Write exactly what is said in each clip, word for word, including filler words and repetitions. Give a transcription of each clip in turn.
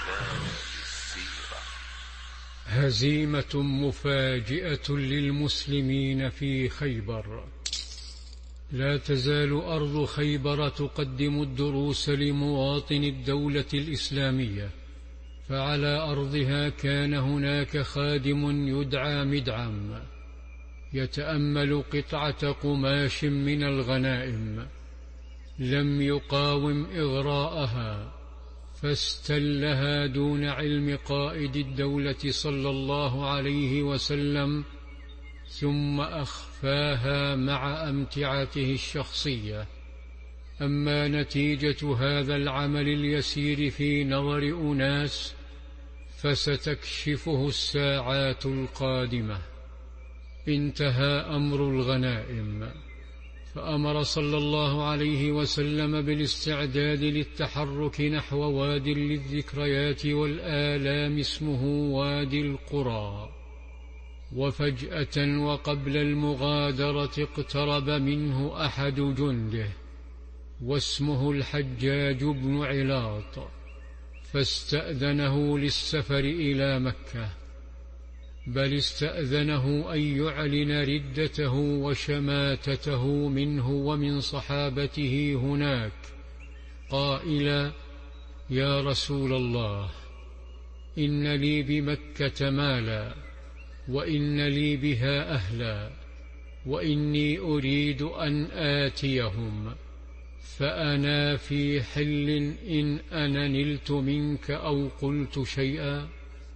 هزيمة مفاجئة للمسلمين في خيبر. لا تزال أرض خيبر تقدم الدروس لمواطن الدولة الإسلامية، فعلى أرضها كان هناك خادم يدعى مدعم يتأمل قطعة قماش من الغنائم، لم يقاوم إغراءها فاستلها دون علم قائد الدولة صلى الله عليه وسلم، ثم أخفاها مع أمتعته الشخصية. أما نتيجة هذا العمل اليسير في نظر أناس فستكشفه الساعات القادمة. انتهى أمر الغنائم، فأمر صلى الله عليه وسلم بالاستعداد للتحرك نحو واد للذكريات والآلام اسمه وادي القرى. وفجأة وقبل المغادرة اقترب منه أحد جنده واسمه الحجاج بن علاط، فاستأذنه للسفر إلى مكة، بل استأذنه أن يعلن ردته وشماتته منه ومن صحابته هناك، قائلا: يا رسول الله، إن لي بمكة مالا، وإن لي بها أهلا، وإني أريد أن آتيهم، فأنا في حل إن أنا نلت منك أو قلت شيئا؟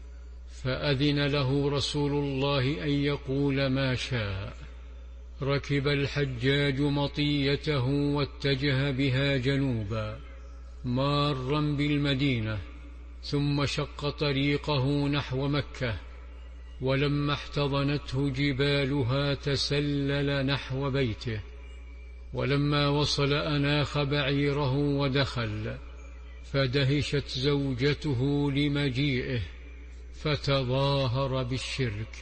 فأذن له رسول الله أن يقول ما شاء. ركب الحجاج مطيته واتجه بها جنوبا مارا بالمدينة، ثم شق طريقه نحو مكة، ولما احتضنته جبالها تسلل نحو بيته، ولما وصل أناخ بعيره ودخل، فدهشت زوجته لمجيئه فتظاهر بالشرك،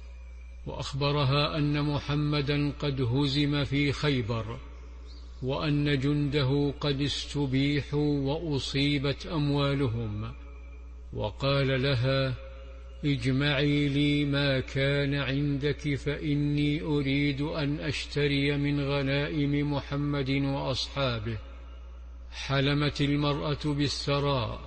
وأخبرها أن محمدا قد هزم في خيبر، وأن جنده قد استبيحوا وأصيبت أموالهم، وقال لها: اجمعي لي ما كان عندك، فإني أريد أن أشتري من غنائم محمد وأصحابه. حلمت المرأة بالثراء،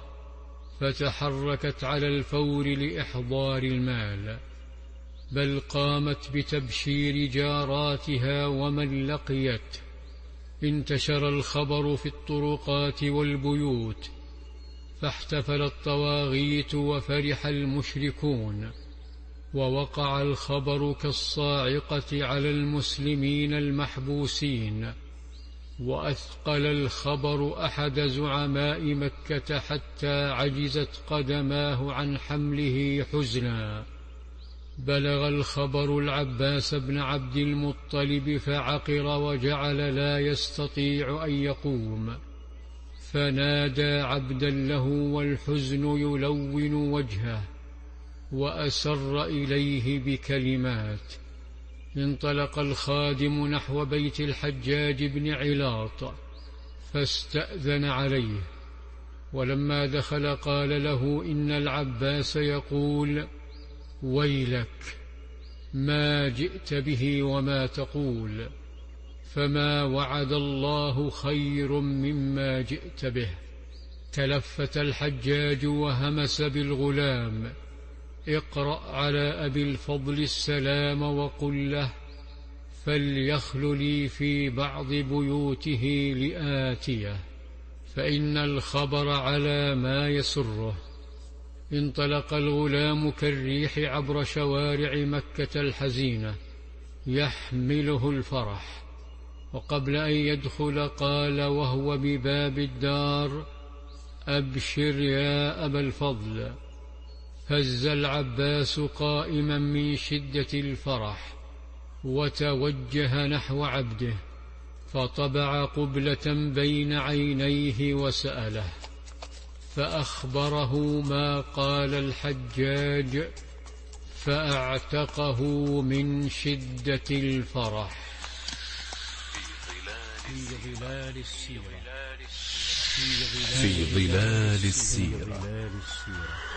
فتحركت على الفور لإحضار المال، بل قامت بتبشير جاراتها ومن لقيت. انتشر الخبر في الطرقات والبيوت، فاحتفل الطواغيت وفرح المشركون، ووقع الخبر كالصاعقة على المسلمين المحبوسين، وأثقل الخبر أحد زعماء مكة حتى عجزت قدماه عن حمله حزنا. بلغ الخبر العباس بن عبد المطلب فعقر وجعل لا يستطيع أن يقوم، فنادى عبدا له والحزن يلون وجهه، وأسر إليه بكلمات. انطلق الخادم نحو بيت الحجاج بن علاط فاستأذن عليه، ولما دخل قال له: إن العباس يقول: ويلك، ما جئت به وما تقول، فما وعد الله خير مما جئت به. تلفت الحجاج وهمس بالغلام: اقرأ على أبي الفضل السلام وقل له فليخل لي في بعض بيوته لآتيه، فإن الخبر على ما يسره. انطلق الغلام كالريح عبر شوارع مكة الحزينة يحمله الفرح، وقبل أن يدخل قال وهو بباب الدار: أبشر يا أبا الفضل. هز العباس قائما من شدة الفرح، وتوجه نحو عبده، فطبع قبلة بين عينيه وسأله، فأخبره ما قال الحجاج، فأعتقه من شدة الفرح. في ظلال السيرة. في ظلال السيرة.